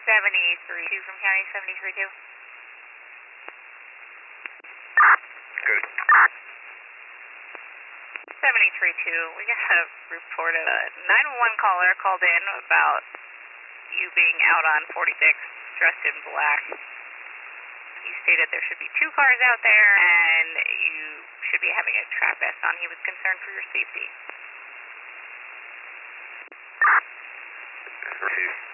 73-2 from County 73-2. Good. 73-2, we got a report of a 911 caller called in about you being out on 46 dressed in black. You stated there should be 2 cars out there and you should be having a trap vest on. He was concerned for your safety. Received.